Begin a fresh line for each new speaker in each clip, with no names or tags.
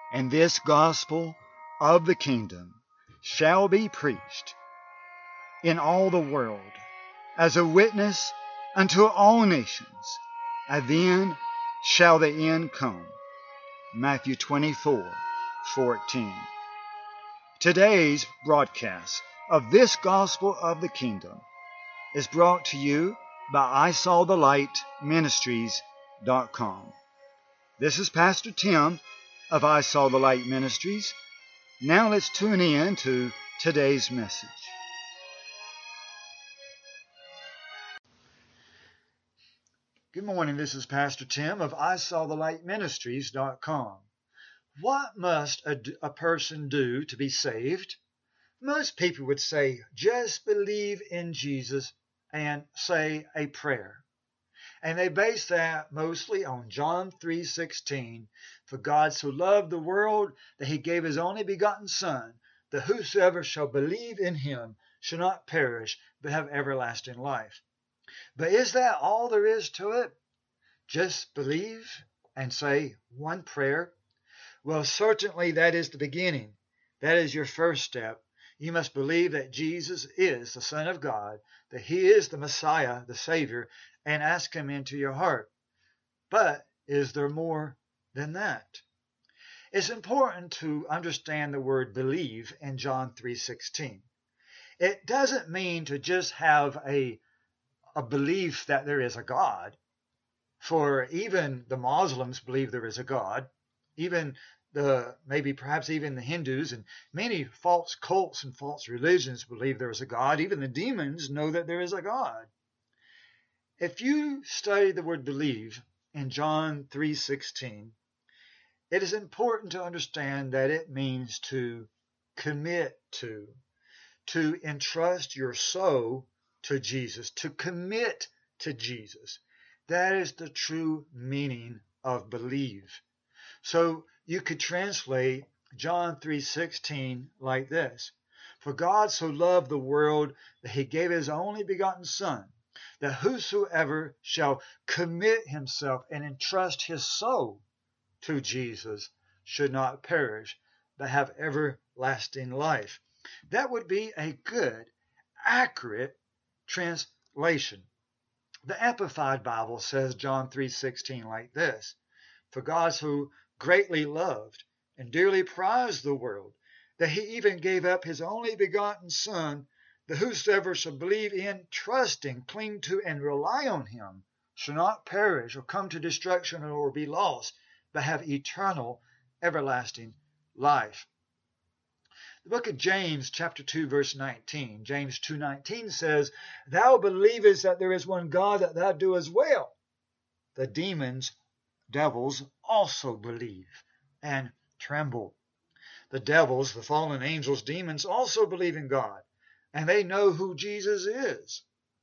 And this gospel of the kingdom shall be preached in all the world as a witness unto all nations, and then shall the end come. Matthew 24:14. Today's broadcast of this gospel of the kingdom is brought to you by ISawTheLightMinistries.com. This is Pastor Tim of I Saw the Light Ministries. Now let's tune in to today's message. Good morning, this is Pastor Tim of ISawTheLightMinistries.com. What must a person do to be saved? Most people would say, just believe in Jesus and say a prayer. And they base that mostly on John 3:16. For God so loved the world that he gave his only begotten Son, that whosoever shall believe in him shall not perish, but have everlasting life. But is that all there is to it? Just believe and say one prayer? Well, certainly that is the beginning. That is your first step. You must believe that Jesus is the Son of God, that he is the Messiah, the Savior, and ask him into your heart. But is there more than that? It's important to understand the word believe in John 3:16. It doesn't mean to just have a belief that there is a God, for even the Muslims believe there is a God, even perhaps even the Hindus and many false cults and false religions believe there is a God. Even the demons know that there is a God. If you study the word believe in John 3:16, it is important to understand that it means to commit to entrust your soul to Jesus, to commit to Jesus. That is the true meaning of believe. So you could translate John 3:16 like this. For God so loved the world that he gave his only begotten Son, that whosoever shall commit himself and entrust his soul to Jesus should not perish, but have everlasting life. That would be a good, accurate translation. The Amplified Bible says John 3:16 like this. For God so greatly loved and dearly prized the world, that he even gave up his only begotten Son, that whosoever shall believe in, trust in, cling to, and rely on him shall not perish or come to destruction or be lost, but have eternal, everlasting life. The book of James, chapter 2, verse 19, James 2:19 says, Thou believest that there is one God, that thou doest well. The devils also believe and tremble. The devils, the fallen angels, demons also believe in God, and they know who Jesus is.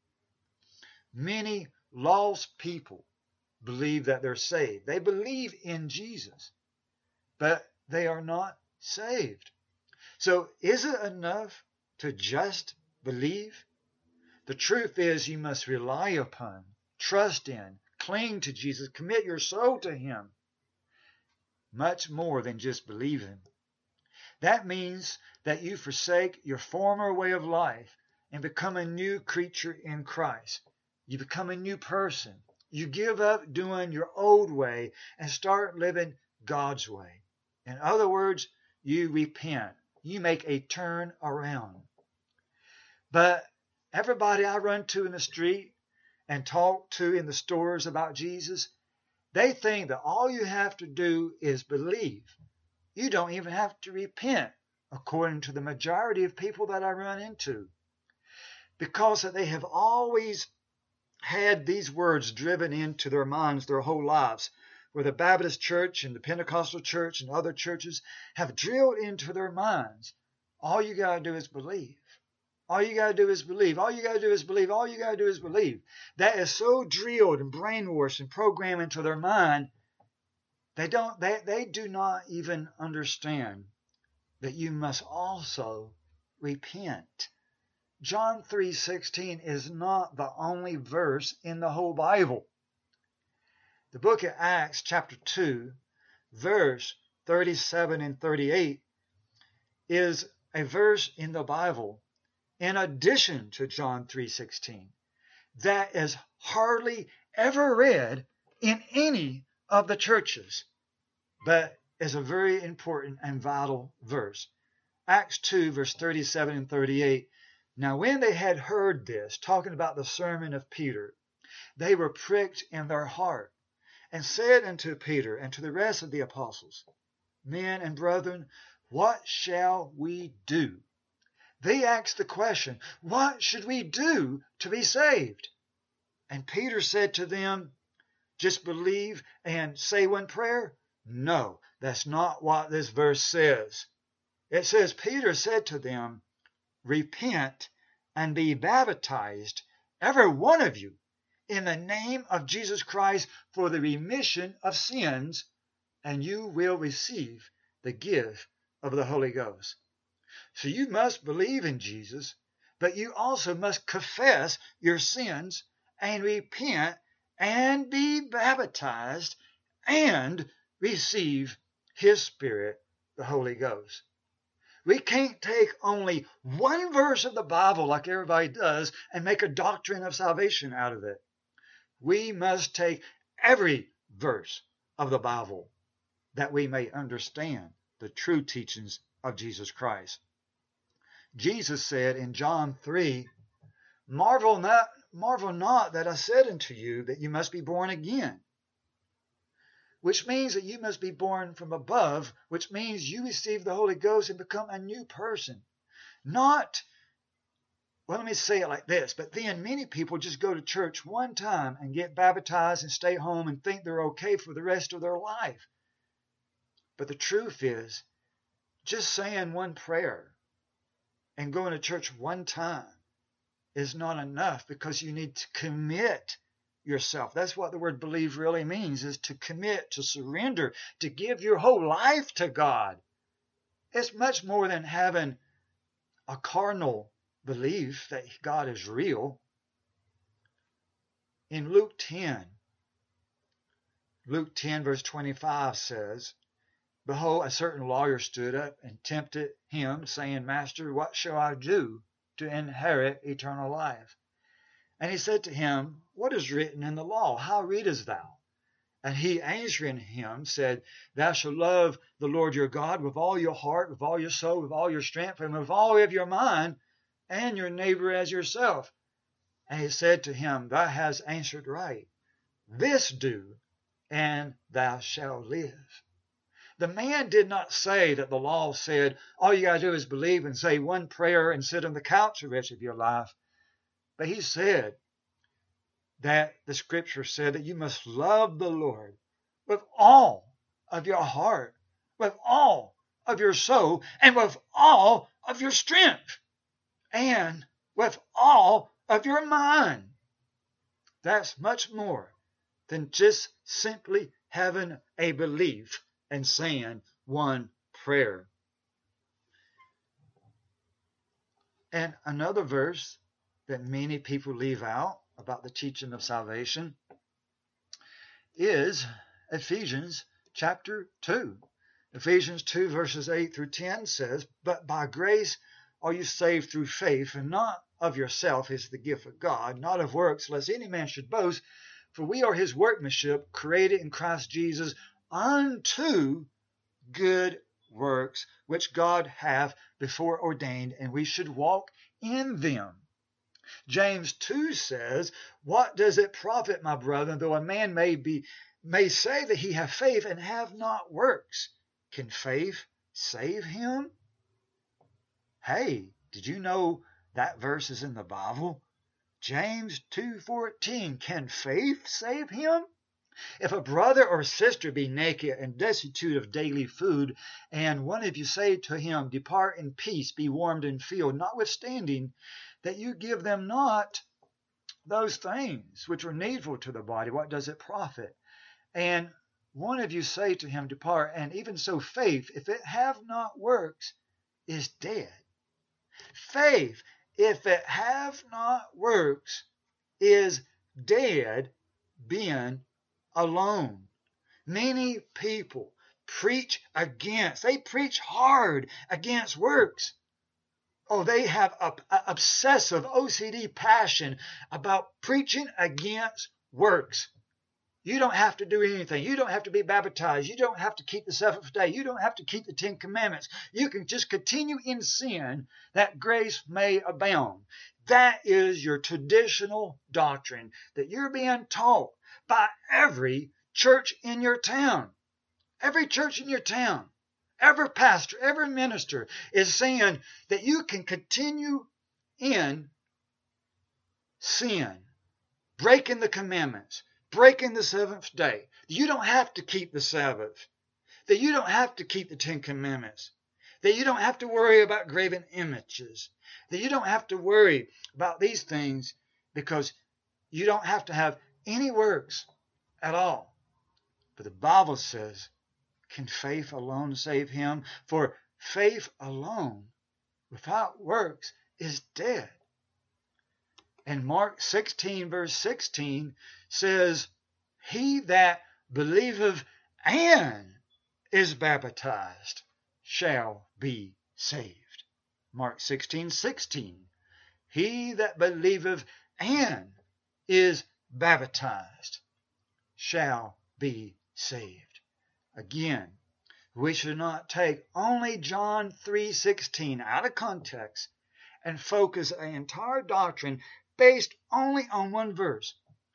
Many lost people believe that they're saved. They believe in Jesus, but they are not saved. So is it enough to just believe? The truth is you must rely upon, trust in, cling to Jesus, commit your soul to him. Much more than just believing. That means that you forsake your former way of life and become a new creature in Christ. You become a new person. You give up doing your old way and start living God's way. In other words, you repent. You make a turn around. But everybody I run to in the street and talk to in the stores about Jesus, they think that all you have to do is believe. You don't even have to repent, according to the majority of people that I run into. Because they have always had these words driven into their minds their whole lives, where the Baptist church and the Pentecostal church and other churches have drilled into their minds. All you got to do is believe. All you got to do is believe. All you got to do is believe. All you got to do is believe. That is so drilled and brainwashed and programmed into their mind, they do not even understand that you must also repent. John 3:16 is not the only verse in the whole Bible. The book of Acts, chapter 2, verse 37 and 38 is a verse in the Bible, in addition to John 3:16, that is hardly ever read in any of the churches, but is a very important and vital verse. Acts 2, verse 37 and 38. Now when they had heard this, talking about the sermon of Peter, they were pricked in their heart, and said unto Peter and to the rest of the apostles, Men and brethren, what shall we do? They asked the question, what should we do to be saved? And Peter said to them, just believe and say one prayer? No, that's not what this verse says. It says, Peter said to them, repent and be baptized, every one of you, in the name of Jesus Christ for the remission of sins, and you will receive the gift of the Holy Ghost. So you must believe in Jesus, but you also must confess your sins and repent and be baptized and receive His Spirit, the Holy Ghost. We can't take only one verse of the Bible like everybody does and make a doctrine of salvation out of it. We must take every verse of the Bible that we may understand the true teachings of Jesus Christ. Jesus said in John 3, marvel not that I said unto you that you must be born again, which means that you must be born from above, which means you receive the Holy Ghost and become a new person. Not, well, let me say it like this, but then many people just go to church one time and get baptized and stay home and think they're okay for the rest of their life. But the truth is, just saying one prayer and going to church one time is not enough, because you need to commit yourself. That's what the word believe really means, is to commit, to surrender, to give your whole life to God. It's much more than having a carnal belief that God is real. In Luke 10 verse 25 says, Behold, a certain lawyer stood up and tempted him, saying, Master, what shall I do to inherit eternal life? And he said to him, What is written in the law? How readest thou? And he answering him said, Thou shalt love the Lord your God with all your heart, with all your soul, with all your strength, and with all of your mind, and your neighbor as yourself. And he said to him, Thou hast answered right. This do, and thou shalt live. The man did not say that the law said, all you got to do is believe and say one prayer and sit on the couch the rest of your life. But he said that the scripture said that you must love the Lord with all of your heart, with all of your soul, and with all of your strength, and with all of your mind. That's much more than just simply having a belief and saying one prayer. And another verse that many people leave out about the teaching of salvation is Ephesians chapter 2. Ephesians 2 verses 8 through 10 says, But by grace are you saved through faith, and not of yourself is the gift of God, not of works, lest any man should boast. For we are his workmanship, created in Christ Jesus unto good works, which God hath before ordained, and we should walk in them. James 2 says, What does it profit, my brethren, though a man may say that he have faith and have not works? Can faith save him? Hey, did you know that verse is in the Bible? James 2:14, can faith save him? If a brother or sister be naked and destitute of daily food, and one of you say to him, Depart in peace, be warmed and filled, notwithstanding that you give them not those things which are needful to the body, what does it profit? And one of you say to him, Depart, and even so faith, if it have not works, is dead. Faith, if it have not works, is dead, being alone. Many people preach against. They preach hard against works. Oh, they have an obsessive OCD passion about preaching against works. You don't have to do anything. You don't have to be baptized. You don't have to keep the seventh day. You don't have to keep the 10 commandments. You can just continue in sin that grace may abound. That is your traditional doctrine that you're being taught by every church in your town. Every church in your town, every pastor, every minister is saying that you can continue in sin, breaking the commandments, breaking the seventh day. You don't have to keep the Sabbath, that you don't have to keep the 10 commandments, that you don't have to worry about graven images, that you don't have to worry about these things because you don't have to have any works at all. But the Bible says, can faith alone save him? For faith alone without works is dead. And Mark 16 verse 16 says, he that believeth and is baptized shall be saved. Mark 16:16. He that believeth and is baptized shall be saved. Again, we should not take only John 3:16 out of context and focus an entire doctrine based only on one verse.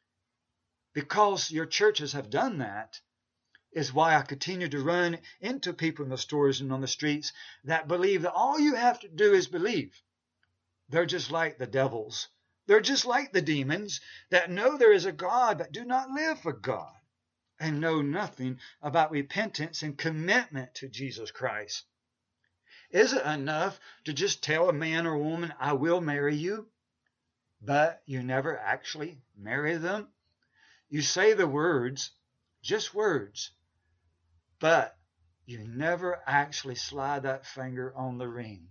Because your churches have done that is why I continue to run into people in the stores and on the streets that believe that all you have to do is believe. They're just like the devils. They're just like the demons that know there is a God but do not live for God, and know nothing about repentance and commitment to Jesus Christ. Is it enough to just tell a man or woman, I will marry you, but you never actually marry them? You say the words, just words, but you never actually slide that finger on the ring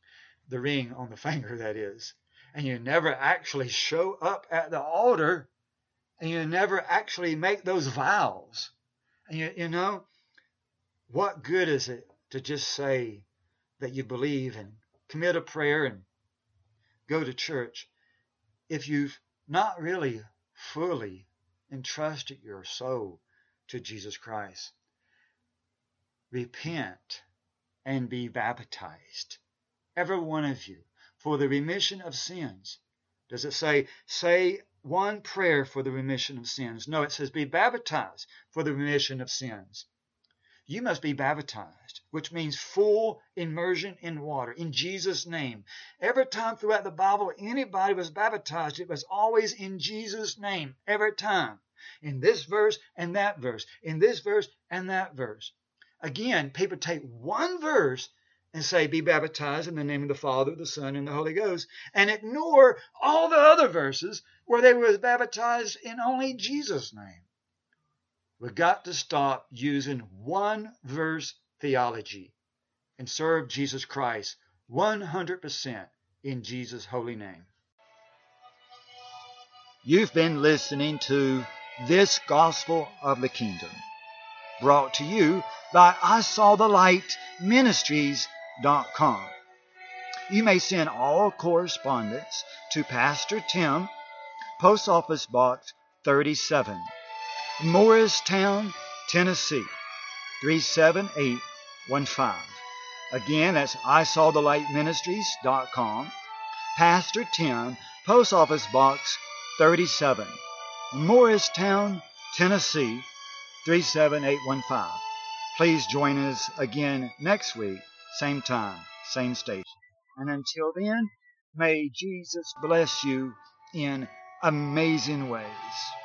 on the finger, that is, and you never actually show up at the altar, and you never actually make those vows. And you know, what good is it to just say that you believe and commit a prayer and go to church if you've not really fully entrusted your soul to Jesus Christ? Repent and be baptized, every one of you, for the remission of sins. Does it say one prayer for the remission of sins? No, it says be baptized for the remission of sins. You must be baptized, which means full immersion in water, in Jesus' name. Every time throughout the Bible anybody was baptized, it was always in Jesus' name, every time. In this verse and that verse, in this verse and that verse. Again, people take one verse and say, be baptized in the name of the Father, the Son, and the Holy Ghost, and ignore all the other verses where they were baptized in only Jesus' name. We've got to stop using one verse theology and serve Jesus Christ 100% in Jesus' holy name. You've been listening to This Gospel of the Kingdom, brought to you by ISawTheLightMinistries.com. You may send all correspondence to Pastor Tim, Post Office Box 37, Morristown, Tennessee 37815. Again, that's ISawTheLightMinistries.com. Pastor Tim, Post Office Box 37, Morristown, Tennessee 37815. Please join us again next week, same time, same station. And until then, may Jesus bless you in amazing ways.